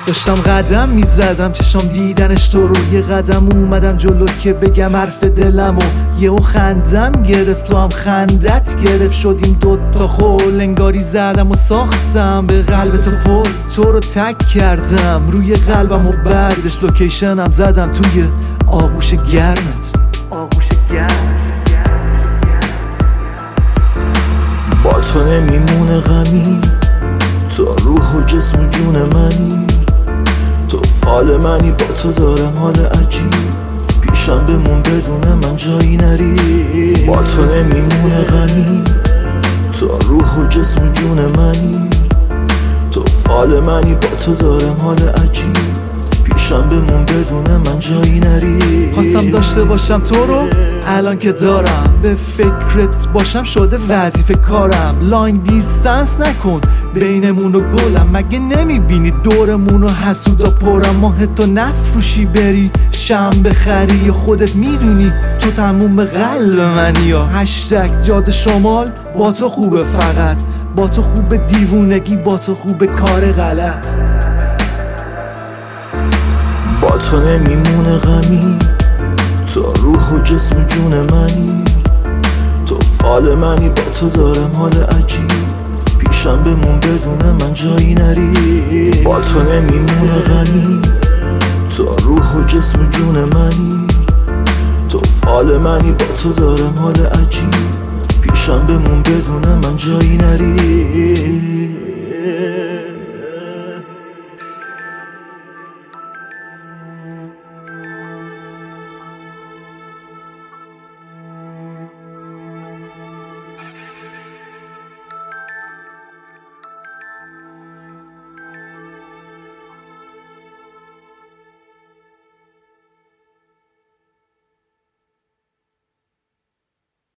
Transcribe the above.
داشتم قدم میزدم چشام دیدنش تو رو، یه قدم اومدم جلو که بگم حرف دلمو، یهو خندم گرفت تو هم خندت گرفت، شدیم دوتا خول انگاری زدم و ساختم به قلب تو پل، تو رو تک کردم روی قلبم و بعدش لوکیشنم زدم توی آغوش گرمت. با تو نمیمونه غمی، تو روح و جسم و جون منی، تو فال منی، با تو دارم حال عجیب، پیشم بمون بدون من جایی نری. با تو نمیمونه غمی، تو روح و جسم و جون منی، تو فال منی، با تو دارم حال عجیب، پیشم بمون بدون من جایی نری. خواستم داشته باشم تو رو الان که دارم، به فکرت باشم شده وظیفه کارم، لاین دیستنس نکن بینمون و گلم، مگه نمیبینی دورمون و حسودا پرم، ماه تو نفروشی بری شم بخری، خودت میدونی تو تموم قلب منی، یا هشتگ جاده شمال با تو خوبه، فقط با تو خوبه دیوونگی، با تو خوبه کار غلط. با تو نمیمونه غمی، تو روح و جسم و جون منی، تو فال منی، با تو دارم حال عجیب، پیشم بمون بدون من جایی نری. با تو نمیمونه غمی، تو روح و جسم و جون منی، تو فال منی، با تو دارم حال عجیب، پیشم بمون بدون من جایی نری.